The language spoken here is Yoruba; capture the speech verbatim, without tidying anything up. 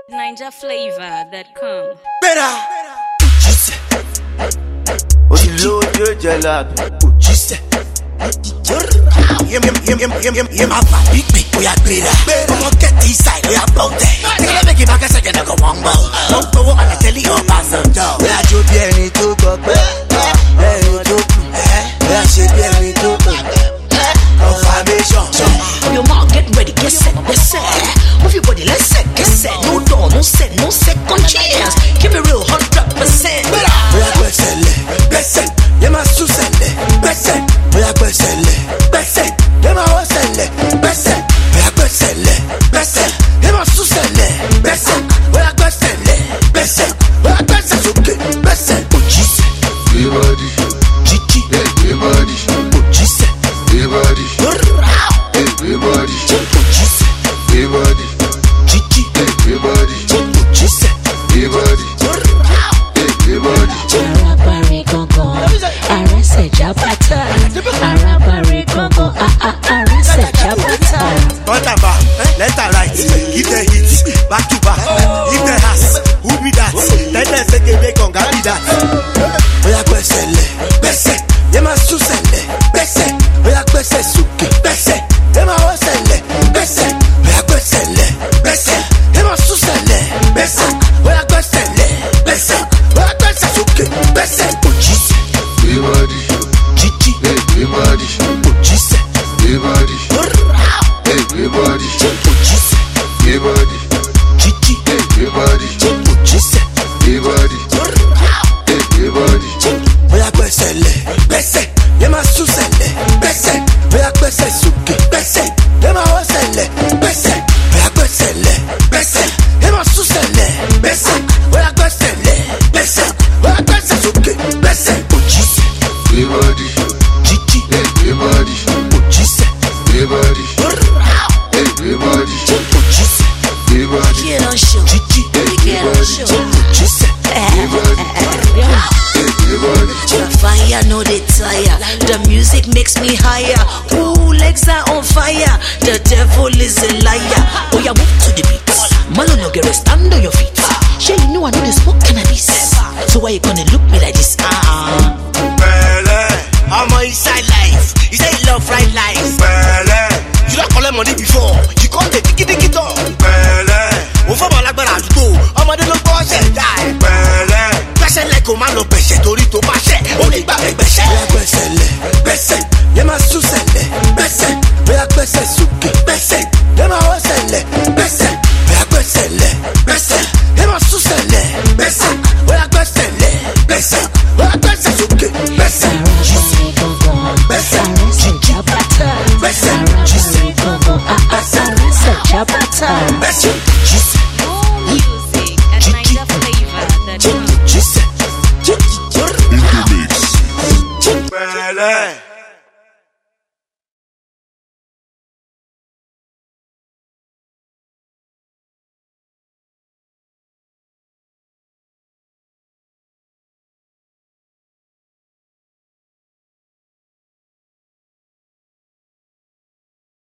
Ninja flavor that come. Better. Ojúlójú jẹ̀láàbù. Òjíṣẹ́. Yé máa fà pípé bóyá gbéra. Ọmọ kẹ́tì ìsàlẹ̀ bóyá bọ́ọ̀tẹ̀. Tẹ́lẹ̀ méjì máa kẹ́sẹ̀ jẹ́ nàkọ̀ wọ́n gbọ́. Wọ́n gbowó ọ̀nà tẹ́lẹ̀ ọba sọ̀jọ́. Bóyá jó bí ẹni tó gbọ́ pé ẹni tó kù. Bóyá ṣe bí ẹni tó kù. Confirmation. Your mouth get ready, get set, get set. Move your body, let's set, get set. No door, no set, no second chance. Keep it real, hundred percent. Bóyá gbẹ́sẹ̀lẹ̀, gbẹ́sẹ̀, yẹ máa sún sẹ̀lẹ̀, gbẹ́sẹ̀. Bóyá gbẹ́sẹ̀lẹ̀, gbẹ́sẹ̀, yẹ máa wọ́ sẹ̀lẹ̀, gbẹ́sẹ̀. Bóyá gbẹ́sẹ̀lẹ̀, gbẹ́sẹ̀, yẹ máa sún sẹ̀lẹ̀, gbẹ́sẹ̀. Bóyá gbẹ́sẹ̀lẹ̀, gbẹ́sẹ̀, bóyá gbẹ́sẹ̀ sókè, gbẹ́sẹ̀. Òjíṣẹ́. Everybody. Jíjí. Everybody. Òjíṣẹ́. Everybody. Rárá. Everybody. Òjíṣẹ́. Everybody. Jíjí. Everybody. Òjíṣẹ́. Everybody. Rárá. Everybody. Arábàárẹ̀ gangan, àrẹsẹ̀ jábátà. Arábàárẹ̀ gangan, àrẹsẹ̀ jábátà. Butter bar, letter right, give the hit, back to back, give the ass, who be that? Tell them say they make conga be that. Bóyá gbẹ́sẹ̀lẹ̀, gbẹ́sẹ̀, yẹ máa sún sẹ̀lẹ̀, gbẹ́sẹ̀. Bóyá gbẹ́sẹ̀ sókè, gbẹ́sẹ̀, yẹ máa wọ́ sẹ̀lẹ̀, gbẹ́sẹ̀. Bóyá gbẹ́sẹ̀lẹ̀, gbẹ́sẹ̀, yẹ máa sún sẹ̀lẹ̀, gbẹ́sẹ̀. Bóyá gbẹ́sẹ̀lẹ̀, gbẹ́sẹ̀, bóyá gbẹ́sẹ̀ sókè, gbẹ́sẹ̀. Òjíṣẹ́. Everybody. Jíjí. Everybody. Òjíṣẹ́. Everybody. Rárá. Everybody. Òjíṣẹ́. Everybody. Jíjí. Everybody. Òjíṣẹ́. Everybody. Rárá. Everybody. Bóyá gbẹ́sẹ̀lẹ̀, gbẹ́sẹ̀, yẹ máa sún sẹ̀lẹ̀, gbẹ́sẹ̀. Bóyá gbẹ́sẹ̀ sókè, gbẹ́sẹ̀, yẹ máa wọ́ sẹ̀lẹ̀, gbẹ́sẹ̀. Bóyá gbẹ́sẹ̀lẹ̀, gbẹ́sẹ̀, yẹ máa sún sẹ̀lẹ̀, gbẹ́sẹ̀. Bóyá gbẹ́sẹ̀lẹ̀, gbẹ́sẹ̀, bóyá gbẹ́sẹ̀ sókè, gbẹ́sẹ̀. Òjíṣẹ́. Everybody. Jíjí. Everybody. Òjíṣẹ́. Everybody. Rárá. Everybody. Òjíṣẹ́. Everybody. Get on show, Jíjí. get on show. Òjíṣẹ́. Everybody. Fire, no they tire. The music makes me higher. Ooh, legs are on fire. The devil is a liar. Oh yeah, move to the beat. Man, no get rest under your feet. Sure, you know I know they smoke cannabis. So why you gonna look me like this? Ah. Bẹ̀lẹ̀, ọmọ inside life, you say you love right life. Bẹ̀lẹ̀, you don collect money before, you come dey digi digi talk. Bẹ̀lẹ̀, o fọmọ alágbára àdúgbò, ọmọdé ló gbọ́ ṣẹ̀ dá ẹ̀. Bẹ̀lẹ̀, gbẹ́sẹ̀ lẹ̀ kó má lọ gbẹ̀ṣẹ̀ torí tó bá ṣẹ̀, ó lè gbà gbẹ̀ṣẹ̀. Bóyá gbẹ́sẹ̀lẹ̀, gbẹ́sẹ̀, yẹ máa sún sẹ̀lẹ̀, gbẹ́sẹ̀. Bóyá gbẹ́sẹ̀ sókè, gbẹ́sẹ̀, yẹ máa wọ́ sẹ̀lẹ̀, gbẹ́sẹ̀. Bóyá gbẹ́sẹ̀lẹ̀, gbẹ́sẹ̀, yẹ máa sún sẹ̀lẹ̀, gbẹ́sẹ̀. Bóyá gbẹ́sẹ̀lẹ̀, gbẹ́sẹ̀, bóyá gbẹ́sẹ̀ sókè, gbẹ́sẹ̀. Arábàárẹ̀ gangan, àrẹsẹ̀ jábátà. Arábàárẹ̀ gangan, àrẹsẹ̀ jábátà. Gbẹ́sẹ̀. Jíṣẹ́. More music at Ninja flavor that come. Jíṣẹ́. Jíṣẹ́. Bẹ̀lẹ̀.